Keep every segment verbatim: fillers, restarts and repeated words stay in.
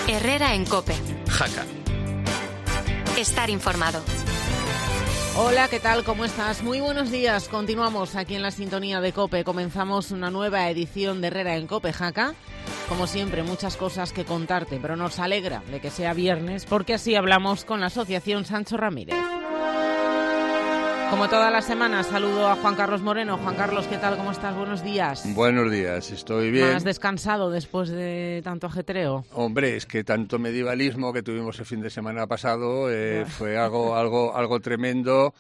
Herrera en COPE. Jaca. Estar informado. Hola, ¿qué tal? ¿Cómo estás? Muy buenos días. Continuamos aquí en la sintonía de COPE. Comenzamos una nueva edición de Herrera en COPE, Jaca. Como siempre, muchas cosas que contarte, pero nos alegra de que sea viernes, porque así hablamos con la Asociación Sancho Ramírez. Como todas las semanas, saludo a Juan Carlos Moreno. Juan Carlos, ¿qué tal? ¿Cómo estás? Buenos días. Buenos días, estoy bien. ¿Más descansado después de tanto ajetreo? Hombre, es que tanto medievalismo que tuvimos el fin de semana pasado eh, fue algo, algo, algo tremendo.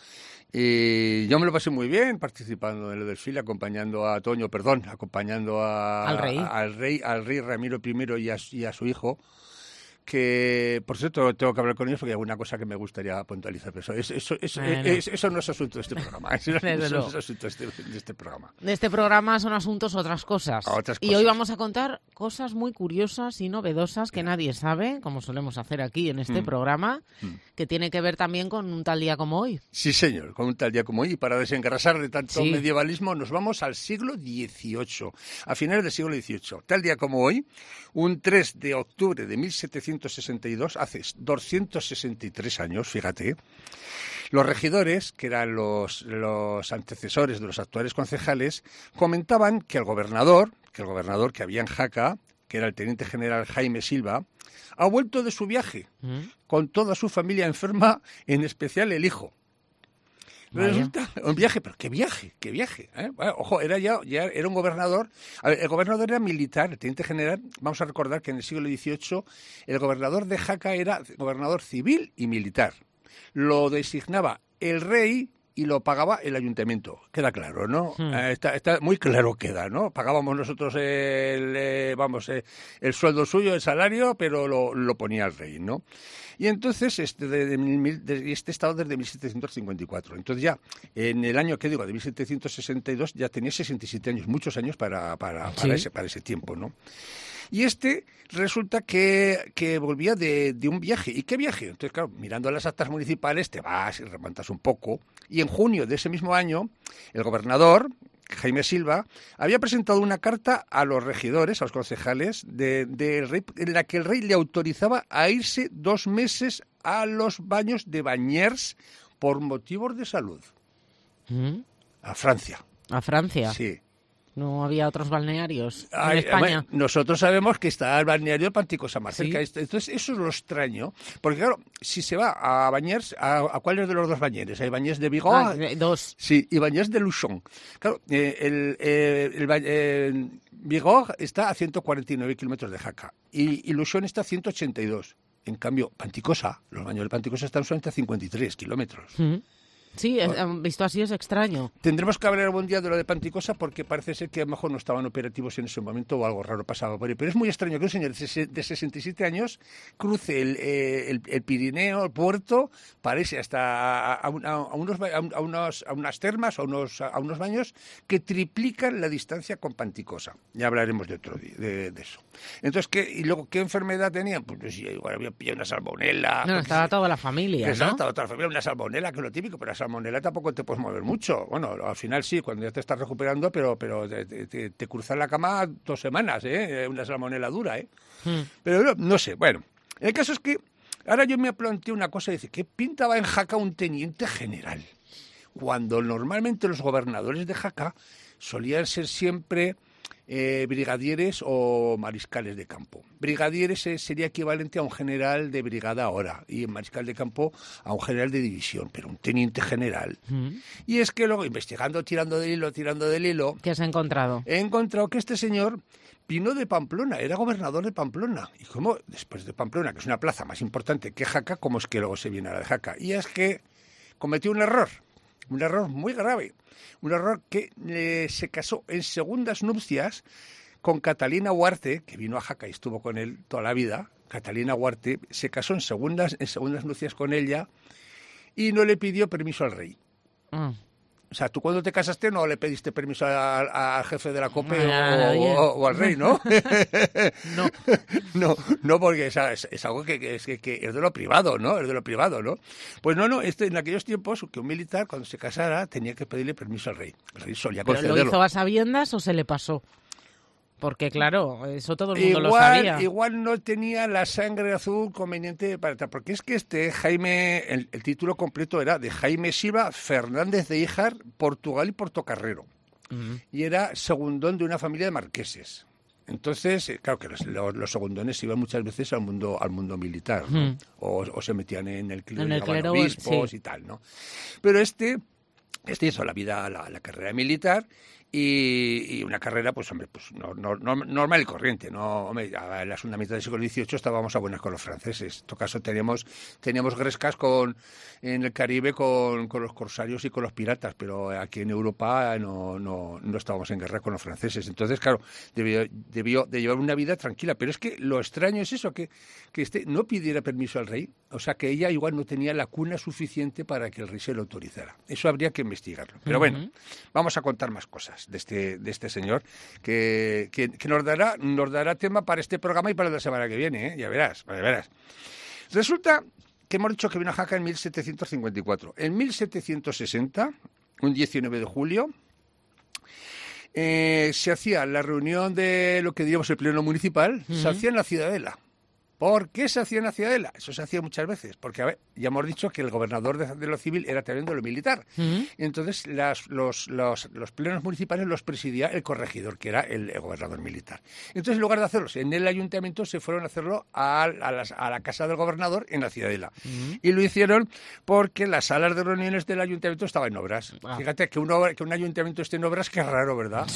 Y yo me lo pasé muy bien participando en el desfile, acompañando a Toño, perdón, acompañando a, al rey, a, al rey, al rey Ramiro primero y a, y a su hijo. Que, por cierto, tengo que hablar con ellos porque hay alguna cosa que me gustaría puntualizar. Pero eso, eso, eso, bueno. es, eso no es asunto de este programa. Eso, eso no es asunto de este, de este programa. De este programa son asuntos otras cosas. otras cosas. Y hoy vamos a contar cosas muy curiosas y novedosas que nadie sabe, como solemos hacer aquí en este mm. programa, mm. que tiene que ver también con un tal día como hoy. Sí, señor, con un tal día como hoy. Y para desengrasar de tanto sí. medievalismo nos vamos al siglo dieciocho, a finales del siglo dieciocho. Tal día como hoy, un tres de octubre de mil setecientos sesenta y dos, hace doscientos sesenta y tres años, fíjate, los regidores, que eran los, los antecesores de los actuales concejales, comentaban que el gobernador, que el gobernador que había en Jaca, que era el teniente general Jaime Silva, ha vuelto de su viaje ¿Mm? con toda su familia enferma, en especial el hijo. Resulta un viaje, pero qué viaje, qué viaje. ¿eh? Bueno, ojo, era ya, ya era un gobernador. A ver, el gobernador era militar, el teniente general. Vamos a recordar que en el siglo dieciocho el gobernador de Jaca era gobernador civil y militar. Lo designaba el rey y lo pagaba el ayuntamiento. Queda claro, ¿no? Hmm. Eh, está, está muy claro queda, ¿no? Pagábamos nosotros el, eh, vamos, eh, el sueldo suyo, el salario, pero lo, lo ponía el rey, ¿no? Y entonces, este, de, de, de, este estado desde mil setecientos cincuenta y cuatro. Entonces ya, en el año, ¿qué digo?, de mil setecientos sesenta y dos, ya tenía sesenta y siete años, muchos años para, para, para, ¿Sí? ese, para ese tiempo, ¿no? Y este resulta que, que volvía de, de un viaje. ¿Y qué viaje? Entonces, claro, mirando las actas municipales, te vas y remontas un poco. Y en junio de ese mismo año, el gobernador, Jaime Silva, había presentado una carta a los regidores, a los concejales, de, de rey, en la que el rey le autorizaba a irse dos meses a los baños de Bañers por motivos de salud. ¿Mm? A Francia. ¿A Francia? Sí. ¿No había otros balnearios en Ay, España? Bueno, nosotros sabemos que está el balneario de Panticosa más ¿Sí? cerca. Entonces, eso es lo extraño. Porque, claro, si se va a Bañers, ¿a, a cuáles de los dos Bañeres? ¿Hay Bañers de Vigo? Ah, dos. Sí, y Bañers de Luchon. Claro, eh, el, eh, el, el Vigo está a ciento cuarenta y nueve kilómetros de Jaca y, y Luchon está a ciento ochenta y dos. En cambio, Panticosa, los baños de Panticosa están solamente a cincuenta y tres kilómetros. ¿Mm? Sí, es, visto así es extraño. Tendremos que hablar algún día de lo de Panticosa porque parece ser que a lo mejor no estaban operativos en ese momento o algo raro pasaba por ahí. Pero es muy extraño que un señor de sesenta y siete años cruce el, el, el Pirineo, el puerto, parece hasta a, a, a, unos, a, unos, a unas termas, a unos, a unos baños que triplican la distancia con Panticosa. Ya hablaremos de otro día, de, de eso. Entonces, ¿qué, y luego qué enfermedad tenían? Pues no sé, igual había pillado una salmonela. No, estaba toda la familia, ¿no? Estaba toda la familia, una salmonela, que es lo típico, pero la salmonela tampoco te puedes mover mucho. Bueno, al final sí, cuando ya te estás recuperando, pero pero te, te, te cruzas la cama dos semanas, ¿eh? Una salmonela dura, ¿eh? Hmm. Pero no, no sé, bueno. El caso es que ahora yo me planteé una cosa y dice, ¿qué pinta va en Jaca un teniente general? Cuando normalmente los gobernadores de Jaca solían ser siempre eh, brigadieres o mariscales de campo. Brigadieres eh, sería equivalente a un general de brigada ahora y en mariscal de campo a un general de división, pero un teniente general. Mm. Y es que luego, investigando, tirando del hilo, tirando del hilo... ¿Qué has encontrado? He encontrado que este señor vino de Pamplona, era gobernador de Pamplona. Y como después de Pamplona, que es una plaza más importante que Jaca, ¿cómo es que luego se viene a la de Jaca? Y es que cometió un error, un error muy grave. Un error que eh, se casó en segundas nupcias con Catalina Huarte, que vino a Jaca y estuvo con él toda la vida. Catalina Huarte se casó en segundas, en segundas nupcias con ella y no le pidió permiso al rey. Mm. O sea, tú cuando te casaste no le pediste permiso al jefe de la COPE no, o, o, o al rey, ¿no? No. no, no, porque es, es, es algo que, que, es, que, que es de lo privado, ¿no? Es de lo privado, ¿no? Pues no, no, este, en aquellos tiempos que un militar cuando se casara tenía que pedirle permiso al rey. El rey solía concederlo. ¿Pero lo hizo a sabiendas o se le pasó? Porque, claro, eso todo el mundo igual, lo sabía. Igual no tenía la sangre azul conveniente para tal, porque es que este Jaime, el, el título completo era de Jaime Silva Fernández de Híjar, Portugal y Portocarrero. Uh-huh. Y era segundón de una familia de marqueses. Entonces, eh, claro que los, los, los segundones iban muchas veces al mundo al mundo militar, ¿no? Uh-huh. o, o se metían en el clero, en el clero obispos sí. y tal, ¿no? Pero este, este hizo la vida, la, la carrera militar. Y, y una carrera, pues hombre, pues no, no, no, normal y corriente. No, hombre, en la segunda mitad del siglo dieciocho estábamos a buenas con los franceses. En todo caso teníamos, teníamos grescas con, en el Caribe con, con los corsarios y con los piratas, pero aquí en Europa no, no, no estábamos en guerra con los franceses. Entonces, claro, debió, debió de llevar una vida tranquila. Pero es que lo extraño es eso, que, que este no pidiera permiso al rey. O sea, que ella igual no tenía la cuna suficiente para que el rey se lo autorizara. Eso habría que investigarlo. Pero bueno, uh-huh. vamos a contar más cosas de este, de este señor, que, que, que nos dará nos dará tema para este programa y para la semana que viene, ¿eh? Ya verás, ya verás. Resulta que hemos dicho que vino a Jaca en mil setecientos cincuenta y cuatro. En mil setecientos sesenta, un diecinueve de julio, eh, se hacía la reunión de lo que diríamos el pleno municipal, uh-huh. se hacía en la Ciudadela. ¿Por qué se hacía en la Ciudadela? Eso se hacía muchas veces, porque a ver, ya hemos dicho que el gobernador de, de lo civil era también de lo militar. Uh-huh. Y entonces las, los, los, los plenos municipales los presidía el corregidor, que era el, el gobernador militar. Entonces, en lugar de hacerlos en el ayuntamiento, se fueron a hacerlo a, a, las, a la casa del gobernador en la Ciudadela. Uh-huh. Y lo hicieron porque las salas de reuniones del ayuntamiento estaban en obras. Ah. Fíjate que un, que un ayuntamiento esté en obras, que es raro, ¿verdad?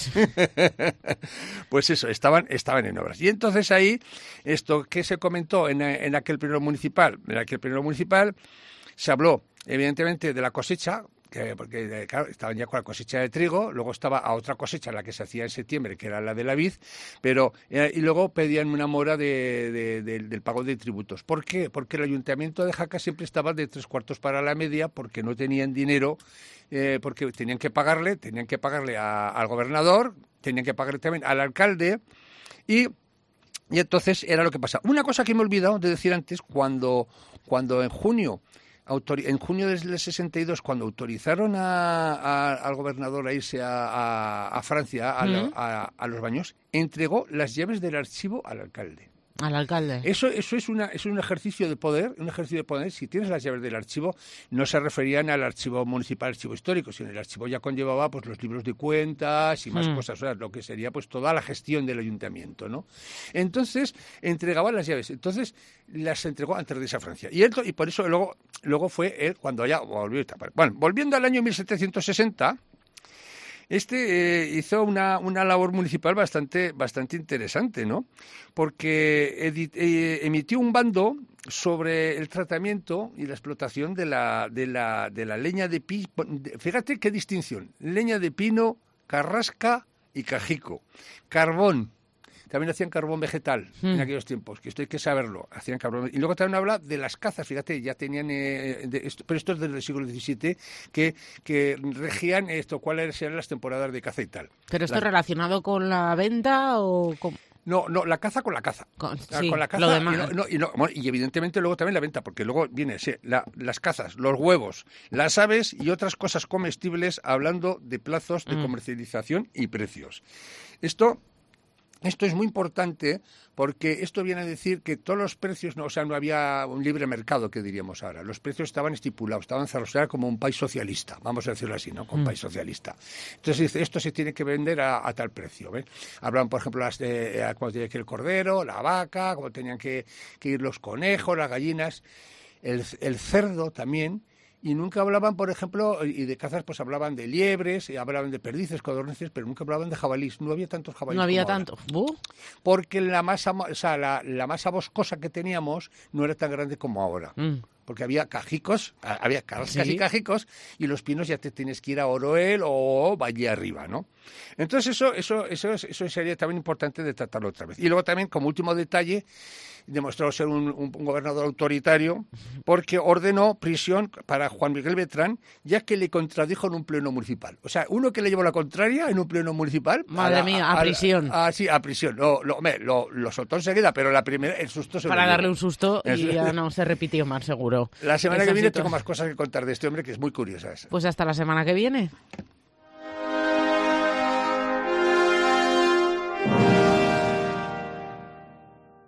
Pues eso, estaban, estaban en obras. Y entonces ahí, esto que se comentó en, en aquel pleno municipal, en aquel pleno municipal se habló evidentemente de la cosecha, que, porque claro, estaban ya con la cosecha de trigo, luego estaba a otra cosecha, la que se hacía en septiembre, que era la de la vid, pero eh, y luego pedían una mora de, de, de, del pago de tributos. ¿Por qué? Porque el ayuntamiento de Jaca siempre estaba de tres cuartos para la media, porque no tenían dinero, eh, porque tenían que pagarle, tenían que pagarle a, al gobernador, tenían que pagarle también al alcalde, y Y entonces era lo que pasa. Una cosa que me he olvidado de decir antes, cuando, cuando en junio, autori- en junio del sesenta y dos, cuando autorizaron a, a, al gobernador a irse a, a, a Francia, a, uh-huh. a, a los baños, entregó las llaves del archivo al alcalde. Al alcalde. Eso, eso es una, es un ejercicio de poder, un ejercicio de poder. Si tienes las llaves del archivo, no se referían al archivo municipal, archivo histórico, sino el archivo ya conllevaba pues los libros de cuentas y más mm. cosas, o sea, lo que sería pues toda la gestión del ayuntamiento, ¿no? Entonces, entregaba las llaves. Entonces, las entregó antes de irse a Francia. Y, él, y por eso luego, luego fue él cuando ya volvió. Bueno, volviendo al año mil setecientos sesenta, Este eh, hizo una, una labor municipal bastante, bastante interesante, ¿no? Porque edit, eh, emitió un bando sobre el tratamiento y la explotación de la, de la, de la leña de pino. Fíjate qué distinción. Leña de pino, carrasca y cajico. Carbón. También hacían carbón vegetal mm. en aquellos tiempos, que esto hay que saberlo. Hacían carbón. Y luego también habla de las cazas, fíjate, ya tenían, eh, de esto, pero esto es del siglo diecisiete, que, que regían esto, cuáles eran las temporadas de caza y tal. ¿Pero esto la... relacionado con la venta o con...? No, no, la caza con la caza. Con, sí, con la caza lo demás. Y, no, no, y, no, bueno, y evidentemente luego también la venta, porque luego viene sí, la, las cazas, los huevos, las aves y otras cosas comestibles, hablando de plazos de mm. comercialización y precios. Esto... Esto es muy importante porque esto viene a decir que todos los precios, no, o sea, no había un libre mercado, que diríamos ahora. Los precios estaban estipulados, estaban cerrados, era como un país socialista, vamos a decirlo así, ¿no? Como un mm. país socialista. Entonces dice, esto se tiene que vender a, a tal precio, ¿ves? Hablaban, por ejemplo, las de cómo tenía que ir el cordero, la vaca, cómo tenían que, que ir los conejos, las gallinas, el, el cerdo también. Y nunca hablaban, por ejemplo, y de cazas, pues hablaban de liebres, y hablaban de perdices, codornices, pero nunca hablaban de jabalís. No había tantos jabalíes. No había como tanto. ¿Uh? Porque la masa, o sea, la, la masa boscosa que teníamos no era tan grande como ahora. Mm. Porque había cajicos, había carrascas ¿Sí? y cajicos, y los pinos ya te tienes que ir a Oroel o Valle Arriba, ¿no? Entonces eso, eso, eso, eso sería también importante de tratarlo otra vez. Y luego también, como último detalle, demostró ser un, un, un gobernador autoritario porque ordenó prisión para Juan Miguel Beltrán, ya que le contradijo en un pleno municipal. O sea, uno que le llevó la contraria en un pleno municipal... Madre a la, mía, a, a prisión. Ah, sí, a prisión. Lo, lo, lo, lo soltó enseguida, pero la primera, el susto se Para lo darle dio. un susto y Eso. ya no se repitió más, seguro. La semana Esa que viene situación. tengo más cosas que contar de este hombre, que es muy curiosa esa. Pues hasta la semana que viene.